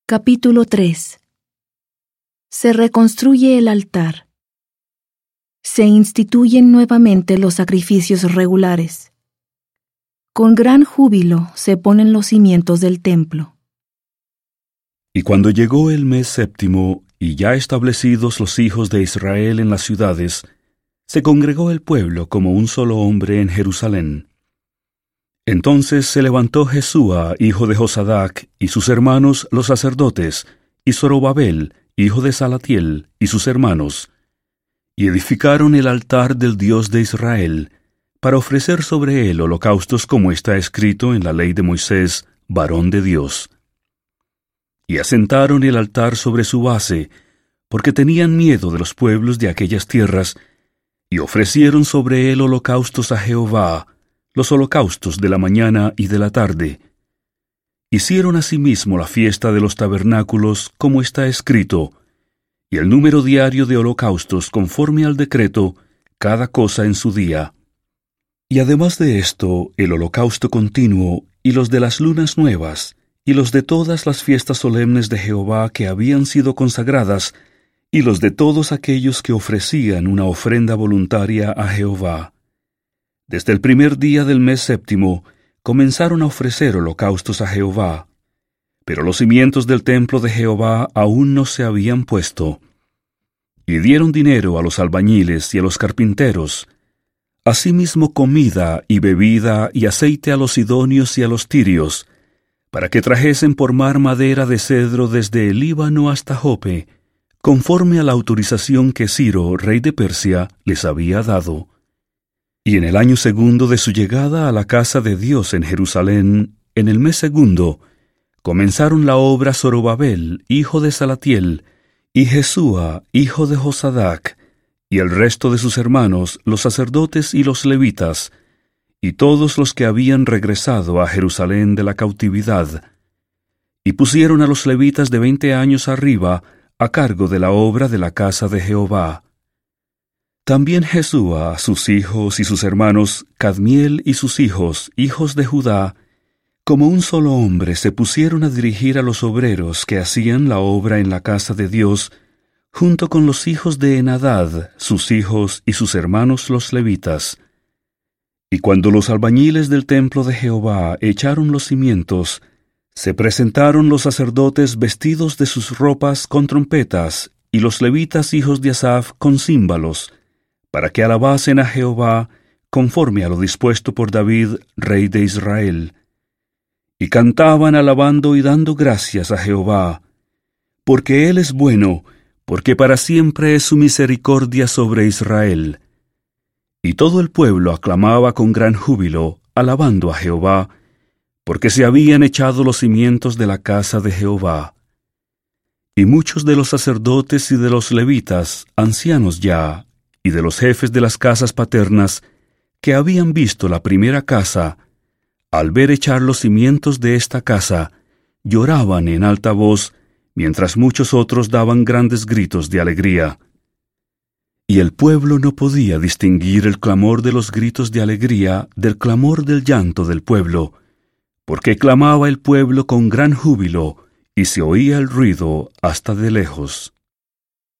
Capítulo 3. Se reconstruye el altar. Se instituyen nuevamente los sacrificios regulares. Con gran júbilo se ponen los cimientos del templo. Y cuando llegó el mes séptimo, y ya establecidos los hijos de Israel en las ciudades, se congregó el pueblo como un solo hombre en Jerusalén. Entonces se levantó Jesúa, hijo de Josadac, y sus hermanos los sacerdotes, y Zorobabel, hijo de Salatiel, y sus hermanos, y edificaron el altar del Dios de Israel, para ofrecer sobre él holocaustos como está escrito en la ley de Moisés, varón de Dios. Y asentaron el altar sobre su base, porque tenían miedo de los pueblos de aquellas tierras, y ofrecieron sobre él holocaustos a Jehová, los holocaustos de la mañana y de la tarde. Hicieron asimismo la fiesta de los tabernáculos, como está escrito, y el número diario de holocaustos conforme al decreto, cada cosa en su día. Y además de esto, el holocausto continuo, y los de las lunas nuevas, y los de todas las fiestas solemnes de Jehová que habían sido consagradas, y los de todos aquellos que ofrecían una ofrenda voluntaria a Jehová. Desde el primer día del mes séptimo, comenzaron a ofrecer holocaustos a Jehová, pero los cimientos del templo de Jehová aún no se habían puesto. Y dieron dinero a los albañiles y a los carpinteros, asimismo comida y bebida y aceite a los sidonios y a los tirios, para que trajesen por mar madera de cedro desde el Líbano hasta Jope, conforme a la autorización que Ciro, rey de Persia, les había dado. Y en el año segundo de su llegada a la casa de Dios en Jerusalén, en el mes segundo, comenzaron la obra Zorobabel, hijo de Salatiel, y Jesúa, hijo de Josadac, y el resto de sus hermanos, los sacerdotes y los levitas, y todos los que habían regresado a Jerusalén de la cautividad. Y pusieron a los levitas de 20 años arriba a cargo de la obra de la casa de Jehová. También Jesúa, sus hijos y sus hermanos, Cadmiel y sus hijos, hijos de Judá, como un solo hombre se pusieron a dirigir a los obreros que hacían la obra en la casa de Dios, junto con los hijos de Henadad, sus hijos y sus hermanos los levitas. Y cuando los albañiles del templo de Jehová echaron los cimientos, se presentaron los sacerdotes vestidos de sus ropas con trompetas, y los levitas hijos de Asaf con címbalos, para que alabasen a Jehová, conforme a lo dispuesto por David, rey de Israel. Y cantaban alabando y dando gracias a Jehová, porque Él es bueno, porque para siempre es su misericordia sobre Israel. Y todo el pueblo aclamaba con gran júbilo, alabando a Jehová, porque se habían echado los cimientos de la casa de Jehová. Y muchos de los sacerdotes y de los levitas, ancianos ya, y de los jefes de las casas paternas, que habían visto la primera casa, al ver echar los cimientos de esta casa, lloraban en alta voz, mientras muchos otros daban grandes gritos de alegría. Y el pueblo no podía distinguir el clamor de los gritos de alegría del clamor del llanto del pueblo, porque clamaba el pueblo con gran júbilo, y se oía el ruido hasta de lejos.